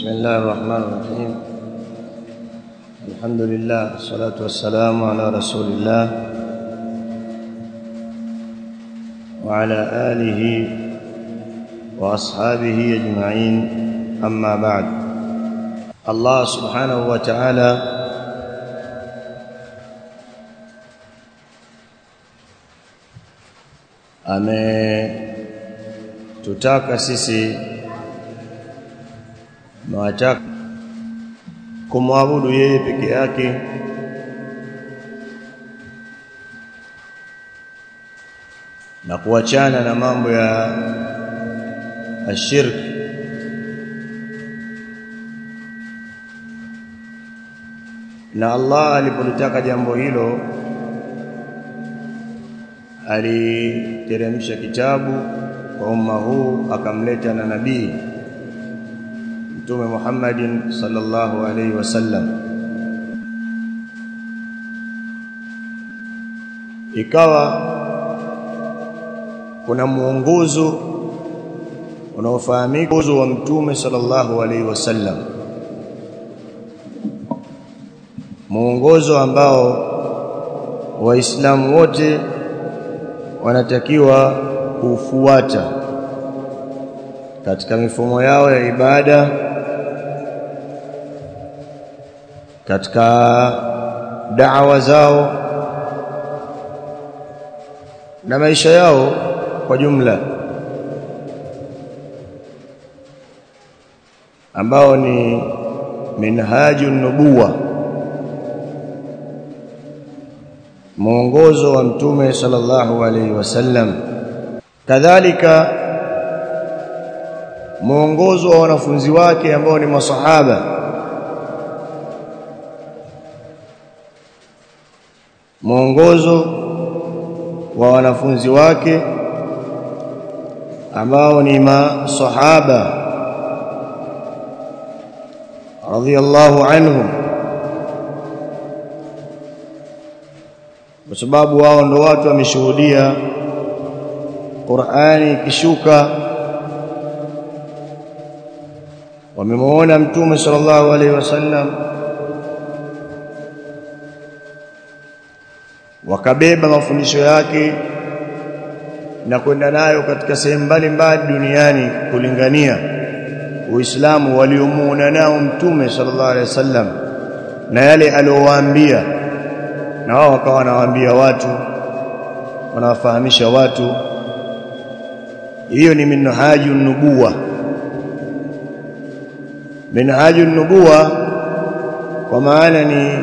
بسم الله الرحمن الرحيم. الحمد لله والصلاة والسلام على رسول الله وعلى آله وأصحابه أجمعين. أما بعد، الله سبحانه وتعالى ametutaka sisi tunataka kumwabudu yeye peke yake na kuachana na mambo ya ashirk, na Allah alipolitaka jambo hilo aliteremsha kitabu kwa umma huu, akamleta na nabii Mtume Muhammadin sallallahu alaihi wasallam. Ikawa kuna muongozo unaofahamika wa Mtume sallallahu alaihi wasallam, muongozo ambao Waislamu wote wanatakiwa kufuata katika mifumo yao ya ibada, katika da'wa zao na maisha yao kwa jumla, ambao ni minhajun nubuwa, mwongozo wa Mtume sallallahu alaihi wasallam. Kadhalika mwongozo wa wanafunzi wake ambao ni masahaba, mwongozo wa wanafunzi wake ambao ni masahaba radhiyallahu anhum, kwa sababu wao ndio watu wameshuhudia Qur'ani ikishuka, wamemuona Mtume sallallahu alaihi wasallam, wakabeba mafundisho yake na kwenda nayo katika sehemu mbalimbali duniani kulingania Uislamu waliomuona nao Mtume sallallahu alaihi wasallam na yale aliowaambia, na wao wakawa wanawaambia watu, wanawafahamisha watu. Hiyo ni minhajun nubuwa. Minhajun nubuwa kwa maana ni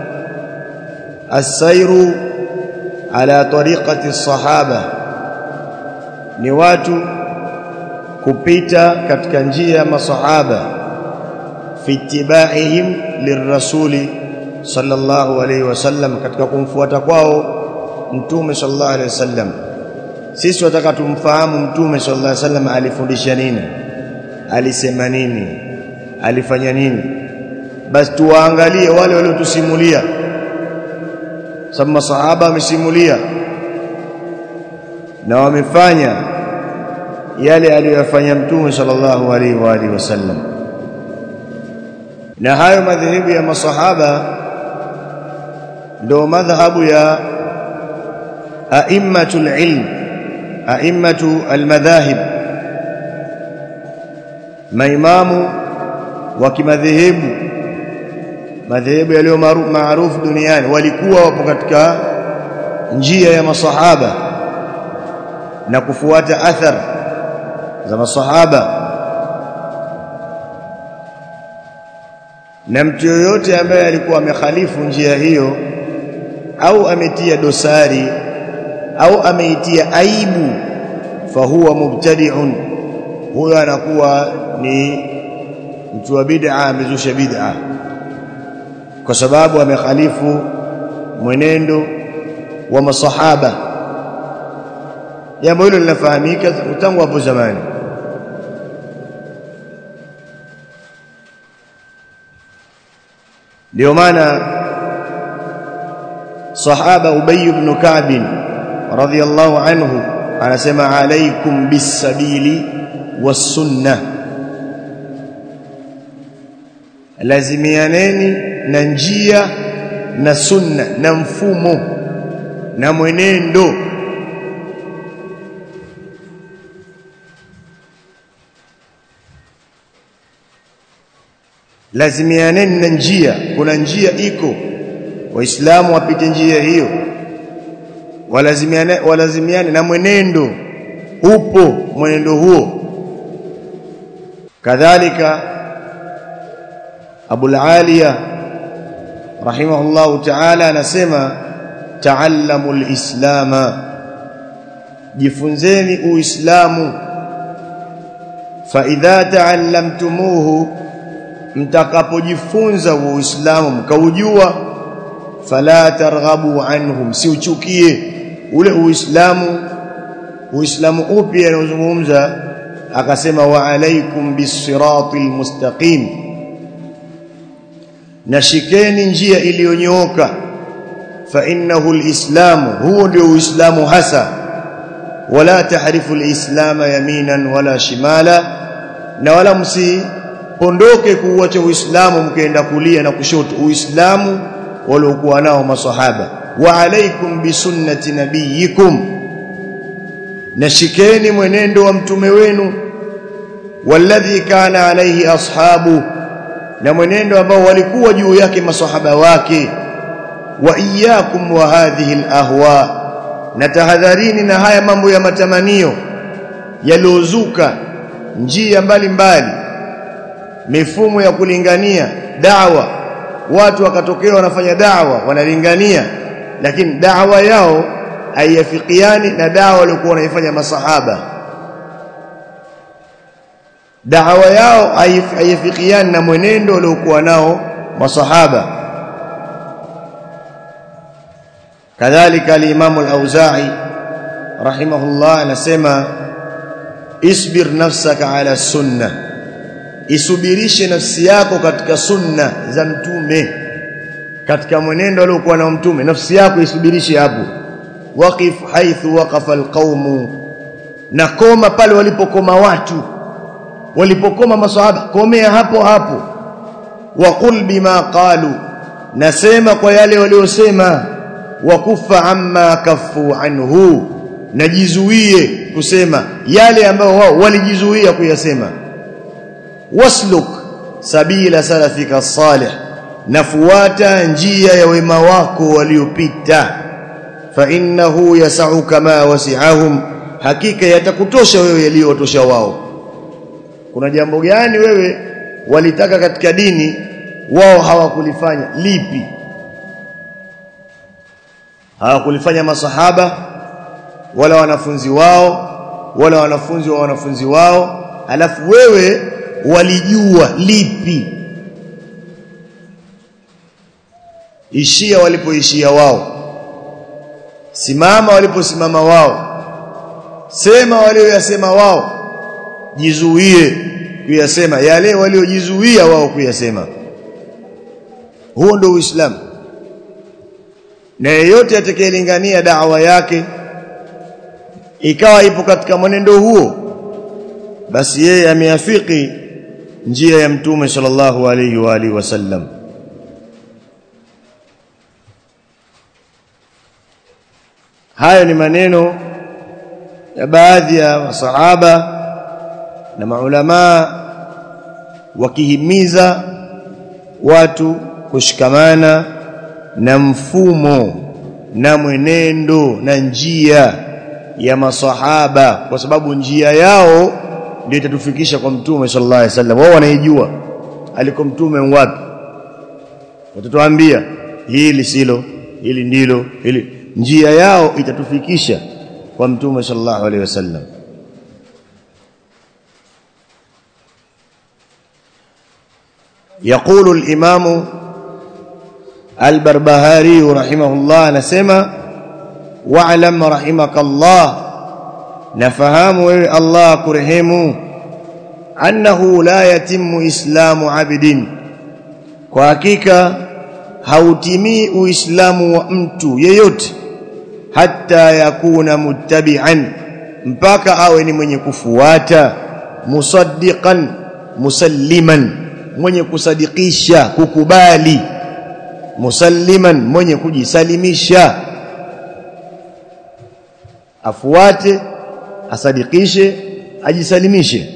as-sayru ala tariqati as-sahaba, ni watu kupita katika njia ya masahaba, fi ittibaihim lirrasuli sallallahu alayhi wasallam, katika kumfuata kwao Mtume sallallahu alayhi wasallam. Sisi tunataka tumfahamu Mtume sallallahu alayhi wasallam alifundisha nini, alisema nini, alifanya nini. Basi tuwaangalie wale waliotusimulia, sababu masahaba wamesimulia na wamefanya yale aliyofanya Mtume sallallahu alaihi wa alihi wasallam. Na hayo madhehebu ya masahaba ndio madhhabu ya a'immatul ilm, a'immatu almadhahib, maimamu wa kimadhehebu, madhehebu yaliyo maarufu duniani, walikuwa wapo katika njia ya masahaba na kufuata athar za masahaba. Na mtu yoyote ambaye alikuwa amekhalifu njia hiyo au ametia dosari au ameitia aibu, fahuwa mubtadi'un, huyo anakuwa ni mtu wa bid'a, amezusha bid'a kwa sababu amekhalifu mwenendo wa masahaba. Jambo hilo linafahamika tangu hapo zamani. Ndio maana sahaba Ubay ibn Ka'b radhiyallahu anhu anasema, alaikum bis-sabili was-sunnah, lazimianeni na njia na sunna na mfumo na mwenendo. Lazimianeni na njia, kuna njia iko, waislamu wapite njia hiyo. Walazimiane na mwenendo, upo mwenendo huo. Kadhalika Abu al-Aliya rahimahullahu ta'ala anasema ta'allamu al-islama, jifunzeni uislamu. Fa idha ta'allamtumuhu, mtakapojifunza uislamu mkaujua, fala targhabu anhum, siuchukie ule uislamu. Uislamu upi anazungumza? Akasema wa alaikum bis-siratil mustaqim, nashikeni njia iliyonyooka. Fa innahu al-islamu, huo ndio uislamu hasa. Wala tahrifu al-islama yaminan wala shimala, na wala msipondoke kuuacha uislamu mkaenda kulia na kushoto. Uislamu waliokuwa nao maswahaba. Wa alaikum bi sunnati nabiyikum, nashikeni mwenendo wa mtume wenu. Walladhi kana alayhi ashabu, na mwenendo ambao walikuwa juu yake maswahaba wake. Wa iyyakum wa hadhihi alahwa, na tahadharini na haya mambo ya matamanio yaliozuka, njia mbalimbali, mifumo ya kulingania da'wa. Watu wakatokea wanafanya da'wa, wanalingania, lakini da'wa yao haiyafikiani na da'wa waliokuwa wanaifanya masahaba. Da'wa yao haiyafikiani na mwenendo waliokuwa nao masahaba. Kadhalika al-Imam al-Auza'i rahimahullah anasema isbir nafsaka ala sunnah, isubirishe nafsi yako katika sunna za mtume, katika mwenendo aliokuwa na mtume. Nafsi yako isubirishe hapo. Waqif haithu waqafa alqawm, na koma pale walipokoma watu, walipokoma maswahaba, komea hapo hapo. Waqul bima qalu, nasema kwa yale waliosema. Wakufa amma kaffu anhu, najizuie kusema yale ambayo wao walijizuia kuyasema. Wasluk sabila salafika salih, nafuata njia ya wema wako waliopita. Fa innahu yas'u kama wasi'ahum, hakika yatakutosha wewe yaliyotosha wao. Kuna jambo gani wewe walitaka katika dini wao hawakulifanya? Lipi? Hawakulifanya masahaba wala wanafunzi wao wala wanafunzi wa wanafunzi wao, alafu wewe walijua lipi? Ishia walipoishia wao, simama waliposimama wao, sema walioyasema wao, jizuie kuyasema yale waliojizuia wao kuyasema. Huo ndio Uislamu. Na yeyote atakayelingania da'wa yake ikawa ipo katika mwenendo huo, basi yeye ameafiki njia ya mtume sallallahu alayhi wa alihi wasallam. Hayo ni maneno ya baadhi ya masahaba na maulama wakihimiza watu kushikamana na mfumo na mwenendo na njia ya masahaba, kwa sababu njia yao ndio itatufikisha kwa mtume sallallahu alaihi wasallam. Wao wanaijua aliko mtume wapi, watatuambia hili silo, hili ndilo, hili. Njia yao itatufikisha kwa mtume sallallahu alaihi wasallam. يقول الإمام البربهاري رحمه الله نسمع واعلم رحمك الله نفهم الله كرهمه أنه لا يتم إسلام عبد وحقيقة هاوتمي إسلام ومتو ييوت حتى يكون متبعا mpaka awe ni mwenye kufuata, musaddiqan musalliman, mwenye kusadikisha, kukubali, musalliman mwenye kujisalimisha, afuate, asadikishe, ajisalimishe.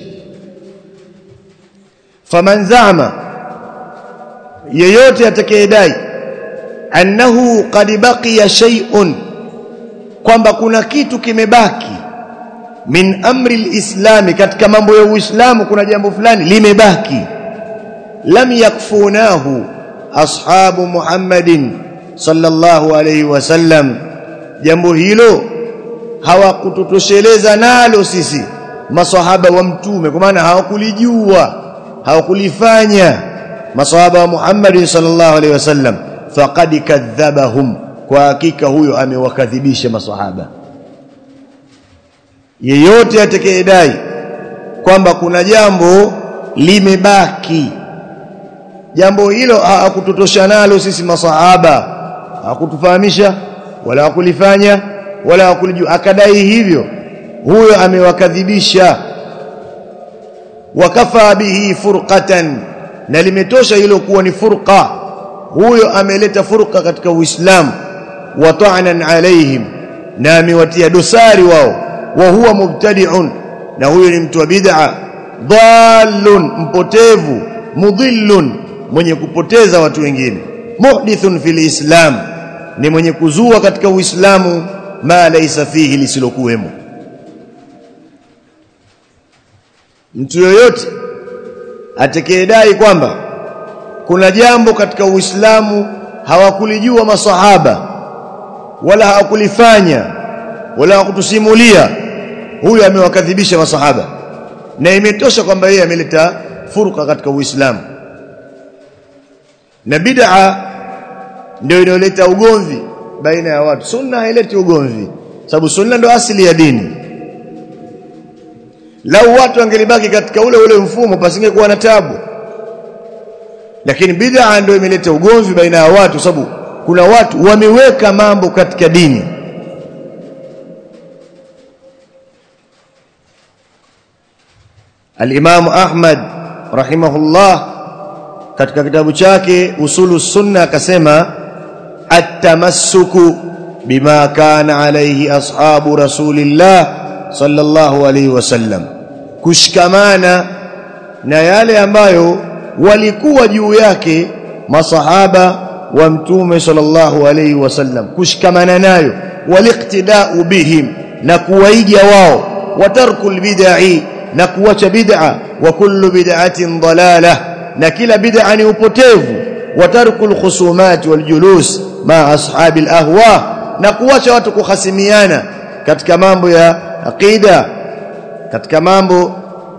Faman zama, yeyote atakayedai annahu qad baqiya shay'un, kwamba kuna kitu kimebaki, min amri alislami, katika mambo ya Uislamu kuna jambo fulani limebaki, lam yakfunahu ashabu Muhammadin sallallahu alayhi wasallam, jambo hilo hawakututosheleza nalo sisi maswahaba wa mtume, kwa maana hawakulijua, hawakulifanya maswahaba wa Muhammad sallallahu alayhi wasallam. Faqad kadhabahum, kwa hakika huyo amewakadhibisha maswahaba. Yeyote atakayedai kwamba kuna jambo limebaki, jambo hilo hakututosha nalo sisi maswahaba, hakutufahamisha wala hakulifanya wala hakulijua, akadai hivyo, huyo amewakadhibisha. Wakafa bihi furqatan, na limetosha hilo kuwa ni furqa, huyo ameleta furqa katika Uislamu. Wa ta'nan alaihim, na amewatia dosari wao. Wa huwa mubtadi'un, na huyo ni mtu wa bid'a. Dallun, mpotevu. Mudhillun, mwenye kupoteza watu wengine. Muhdithun fil islam, ni mwenye kuzua katika Uislamu ma laysa fihi, lisilokuwemo. Mtu yoyote atakayedai kwamba kuna jambo katika Uislamu hawakulijua maswahaba wala hawakulifanya wala hawakutusimulia, huyo amewakadhibisha maswahaba, na imetosha kwamba yeye ameleta furqa katika Uislamu. Na bid'a ndio inayoleta ugomvi baina ya watu. Sunna haileti ugomvi, sababu sunna ndio asili ya dini. Lau watu wangelibaki katika ule mfumo, pasingekuwa na tabu. Lakini bid'a ndio imeleta ugomvi baina ya watu, sababu kuna watu wameweka mambo katika dini. Al-Imam Ahmad rahimahullah katika kitabu chake Usulus Sunna akasema, at-tamassuku bima kana alayhi ashabu Rasulillah sallallahu alayhi wasallam, kushikamana na yale ambayo walikuwa juu yake masahaba wa mtume sallallahu alayhi wasallam, kushikamana nayo. Waliqtida'u bihim, na kuwaiga wao. Watarkul bid'i, na kuacha bid'a. Wa kullu bid'atin dalalah, na kila bid'a ni upotevu. Watarkul khusumat wal julus ma ashabil ahwa, na kuacha watu kuhasimiana katika mambo ya aqida, katika mambo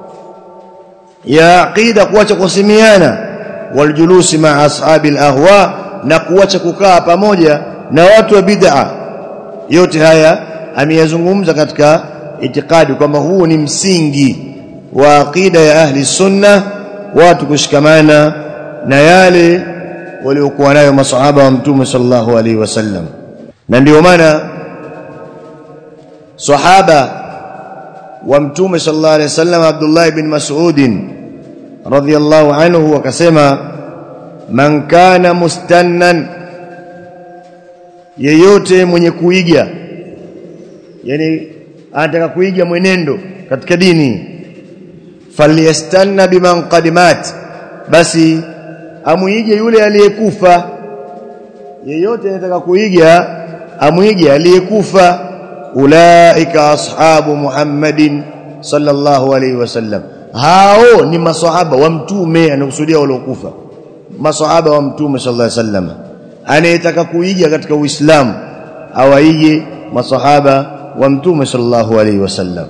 ya aqida kuacha kuhasimiana. Wal julus ma ashabil ahwa, na kuacha kukaa pamoja na watu wa bid'a. Yote haya ameyazungumza katika itikadi kwamba huu ni msingi wa aqida ya ahli sunna, watu kushikamana na yale waliokuwa nayo masahaba wa mtume sallallahu alaihi wasallam. Na ndio maana sahaba wa mtume sallallahu alaihi wasallam Abdullah ibn Mas'ud radhiyallahu anhu akasema, man kana mustannan, yeyote mwenye kuiga, yani anataka kuiga mwenendo katika dini, falyastanna biman qadimat, basi amuige yule aliyekufa. Yeyote anataka kuiga amuige aliyekufa. Ulaika ashabu Muhammadin sallallahu alayhi wasallam, hao ni maswahaba wa mtume, anakusudia waliokufa, maswahaba wa mtume sallallahu alayhi wasallam. Anayetaka kuiga katika Uislamu awaige maswahaba wa mtume sallallahu alayhi wasallam.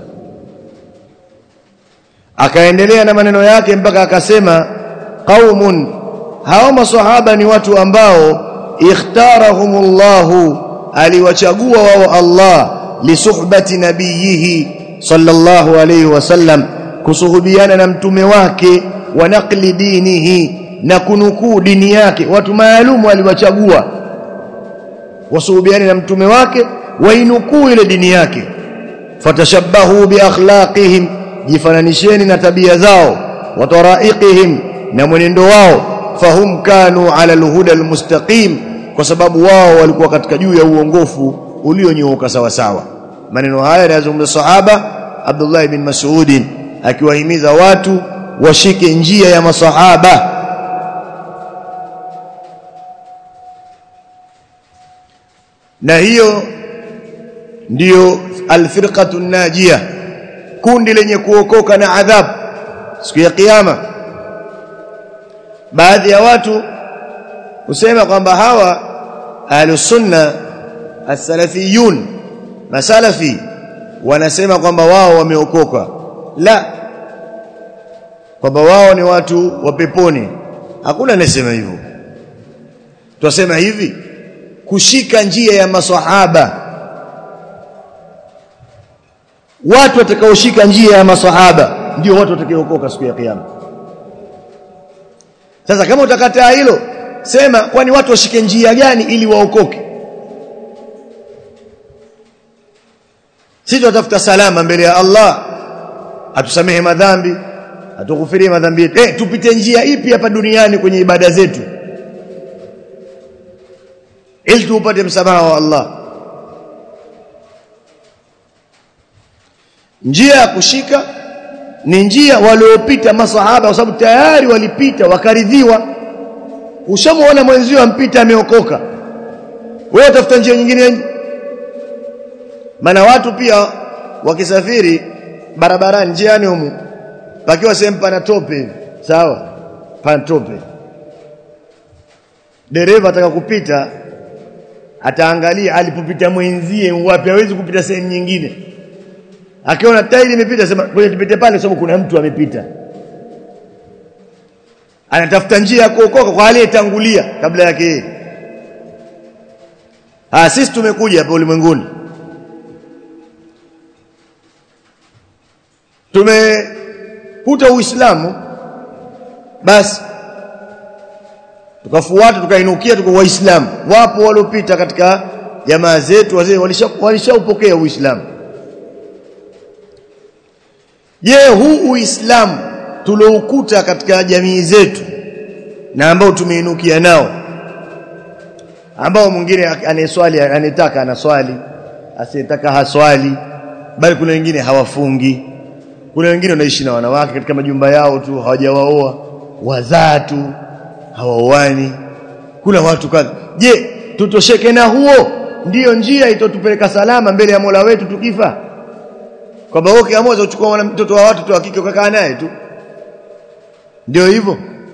Akaendelea na maneno yake mpaka akasema, qaumun, hao maswahaba ni watu ambao ikhtarahumullahu, aliwachagua wao Allah, lisuhbati nabiyihi sallallahu alayhi wasallam, kusuhubiana na mtume wake, wa naqli dinihi, na kunukuu dini yake. Watu maalumu aliwachagua wasuhubiane na mtume wake, wainukuu ile dini yake. Fatashabbahu bi akhlaqihim, jifananisheni na tabia zao. Wa taraiqihim, na mwenendo wao, fahum kanu ala alhuda almustaqim, kwa sababu wao walikuwa katika juu ya uongofu ulionyooka sawa sawa. Maneno haya yanazungumza sahaba Abdullah ibn Mas'ud akiwahimiza watu washike njia ya masahaba. Na hiyo ndiyo alfirqatu najia, kundi lenye kuokoka na adhabu siku ya kiyama. Baadhi ya watu husema kwamba hawa ahlus sunna as-salafiyun, masalafi, wanasema kwamba wao wameokoka. La, kwamba wao ni watu wa peponi. Hakuna anasema hivyo. Tunasema hivi, kushika njia ya maswahaba, watu watakaoshika njia ya maswahaba ndio watu watakaookoka siku ya kiyama. Sasa kama utakataa hilo, sema kwani watu washike njia gani ili waokoke? Sisi tunatafuta salama mbele ya Allah, atusamehe madhambi, atukufirie madhambi yetu. Tupite njia ipi hapa duniani kwenye ibada zetu ili tupate msamaha wa Allah? Njia ya kushika ni njia waliopita masahaba, kwa sababu tayari walipita wakaridhiwa. Ushamuona mwenzio ampita ameokoka, wewe utafuta njia nyingine? Maana watu pia wakisafiri barabarani, njiani humu pakiwa sehemu pana tope, sawa, pana tope, dereva ataka kupita, ataangalia alipopita mwenzie wapi, hawezi kupita sehemu nyingine. Akiona tairi imepita, sema ngoja tupite pale sababu kuna mtu amepita. Anatafuta njia ya kuokoka kwa aliyetangulia kabla yake. Sisi tumekuja hapa ulimwenguni, tumekuta Uislamu, basi tukafuata, tukainukia, tuko Waislamu. Wapo waliopita katika jamaa zetu, wazee walishaupokea Uislamu. Je, huu Uislamu tuloukuta katika jamii zetu na ambao tumeinukia nao, ambao mwingine aneswali anetaka anaswali, asiyetaka haswali, bali kuna wengine hawafungi, kuna wengine wanaishi na wanawake katika majumba yao tu, hawajawaoa, wazaa tu, hawaoani, kuna watu kadha. Je, tutosheke na huo ndiyo njia itotupeleka salama mbele ya Mola wetu tukifa? Kwamba wewe kiamoza uchukua mtoto wa watu tu wa kike ukakaa naye tu, ndio hivyo?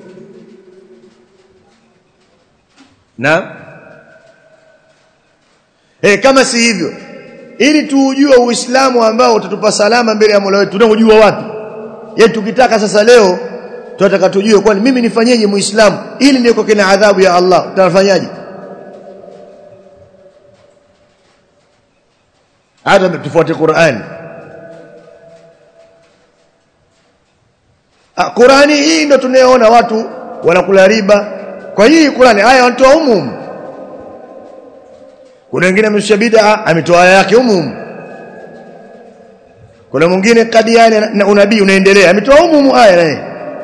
Na kama si hivyo, ili tuujue Uislamu ambao utatupa salama mbele ya Mola wetu, tunajua wapi? Tukitaka sasa leo tunataka tujue kwani mimi nifanyeje Muislamu ili niokoke na adhabu ya Allah, tutafanyaje? Hata tufuate Qur'ani. Qur'ani hii ndio tunayoona watu wanakula riba. Kwa hii Qur'ani aya wanatoa umum. Kuna wengine mshabida ametoa aya yake umum. Kuna mwingine kadiani na unabii unaendelea, ametoa umum aya naye.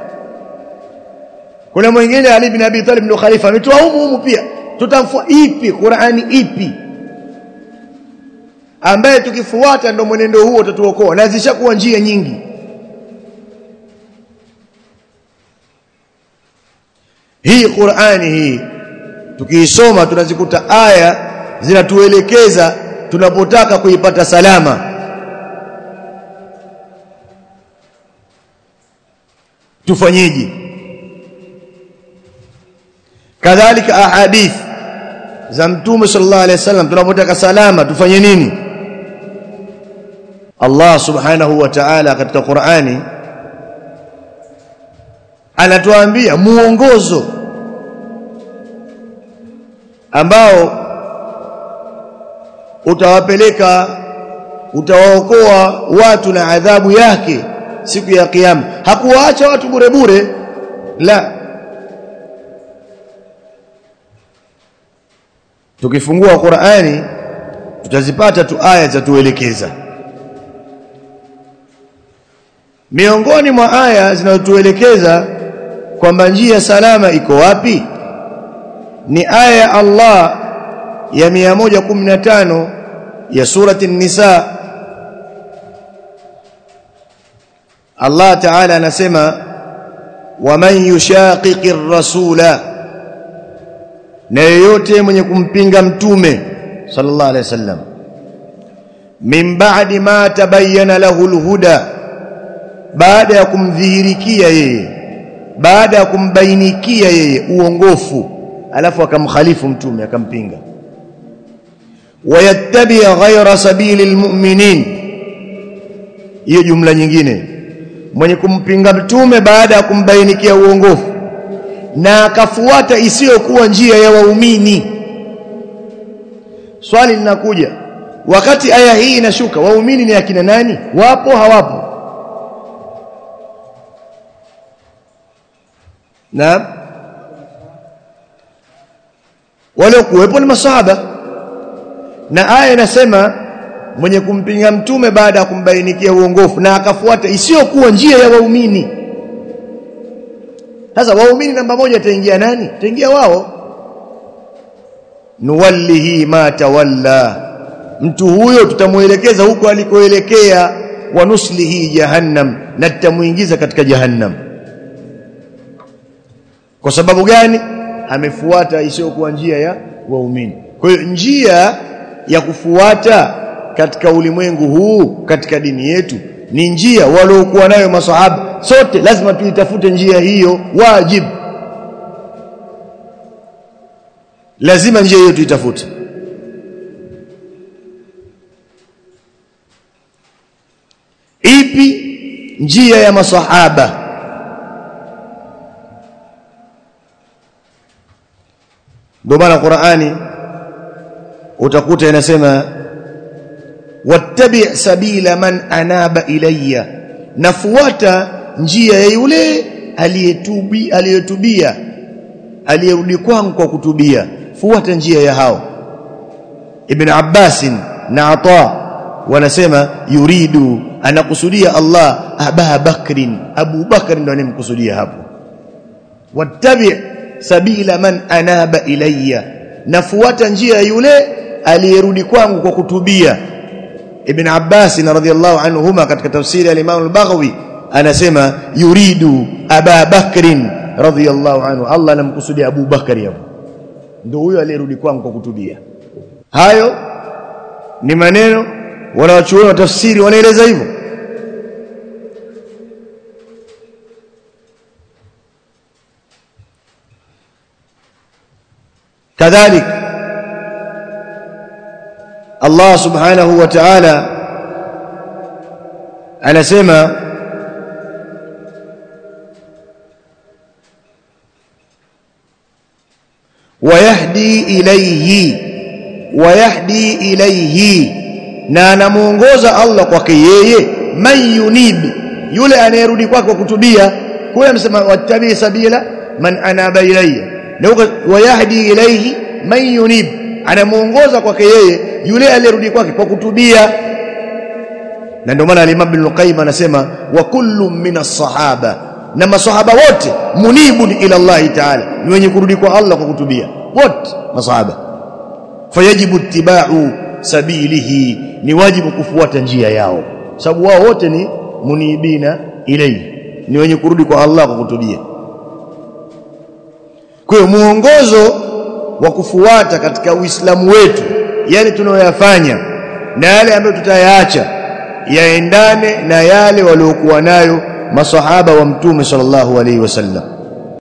Kuna mwingine Ali ibn Abi Talib ndio khalifa, ametoa umum pia. Tutamfuata ipi? Qur'ani ipi ambaye tukifuata ndio mwenendo huo utatuokoa? Na zishakuwa njia nyingi. Hii Qur'ani hii tukiisoma tunazikuta aya zinatuelekeza tunapotaka kuipata salama. Tufanyeje? Kadhalika ahadith za Mtume sallallahu alaihi wasallam, tunapotaka salama tufanye nini? Allah subhanahu wa ta'ala katika Qur'ani anatuambia muongozo ambao utawaokoa watu na adhabu yake siku ya kiyama. Hakuwaacha watu bure bure, la. Tukifungua Qur'ani tutazipata tu aya za tuelekeza. Miongoni mwa aya zinazotuelekeza kwamba njia salama iko wapi? Ni aya ya Allah ya 115 ya surati an-Nisa. Allah Ta'ala anasema waman yushaqiqir rasula, na yeyote mwenye kumpinga mtume sallallahu alaihi wasallam, min ba'di ma tabayyana lahu al-huda, baada ya kumdhihirikia yeye, baada ya kumbainikia yeye uongofu, alafu akamkhalifu mtume akampinga. Wayattabi ghayra sabilil mu'minin, hiyo jumla nyingine, mwenye kumpinga mtume baada ya kumbainikia uongofu na akafuata isiyokuwa njia ya waumini. Swali linakuja, wakati aya hii inashuka, waumini ni akina nani? Wapo hawapo? Na wale kuwepo ni masahaba, na aya inasema mwenye kumpinga mtume baada ya kumbainikia uongofu na akafuata isiyokuwa njia ya waumini. Sasa waumini namba moja ataingia nani? Ataingia wao. Nuwallihi ma tawalla, mtu huyo tutamuelekeza huko alikoelekea. Wa nuslihi jahannam, na tutamuingiza katika jahannam. Kwa sababu gani? Amefuata isiyokuwa njia ya waumini. Kwa hiyo njia ya kufuata katika ulimwengu huu, katika dini yetu, ni njia waliokuwa nayo maswahaba. Sote lazima tuitafute njia hiyo, wajib, lazima njia hiyo tuitafute. Ipi njia ya maswahaba? Ndio maana Qur'ani utakuta inasema wattabi' sabila man anaba ilayya, nafuata njia ya yule aliyetubia, aliyerudi kwangu kwa kutubia. Fuata njia ya hao. Ibn Abbas na Ata wanasema yuridu, anakusudia Allah Abu Bakr ndo anemkusudia hapo. Wattabi' sabila man anaba ilayya, nafuata njia ya yule aliyerudi kwangu kwa kutubia. Ibn Abbas radhiyallahu anhuma katika tafsiri ya Imam al-Baghawi anasema yuridu Aba Bakr radhiyallahu anhu, Allah anamkusudia Abu Bakari hapo, ndio huyo aliyerudi kwangu kwa kutubia. Hayo ni maneno wanawachuoni wa tafsiri wanaeleza hivyo. Kadhalik Allah subhanahu wa ta'ala anasema wayahdi ilayhi, na anamuongoza Allah kwake yeye, man yunib, yule anayerudi kwake kwa kutubia. Kule amesema wattabi sabila man anaba ilayya, na wayahdi ilayhi man yunib, anamuongoza kwake yeye yule aliyerudi kwake kwa kutubia. Na ndio maana Imam Ibn Qayyim anasema wa kullu minas sahaba, na masahaba wote munibun ila Allah ta'ala, ni wenye kurudi kwa Allah kwa kutubia wote masahaba. Fayajibu ittiba'u sabilihi, ni wajibu kufuata njia yao, sababu wao wote ni munibina ilayhi, ni wenye kurudi kwa Allah kwa kutubia. Kwa hiyo muongozo wa kufuata katika Uislamu wetu, yale tunayoyafanya na yale ambayo tutayaacha, yaendane na yale waliokuwa nayo masahaba wa Mtume sallallahu alaihi wasallam.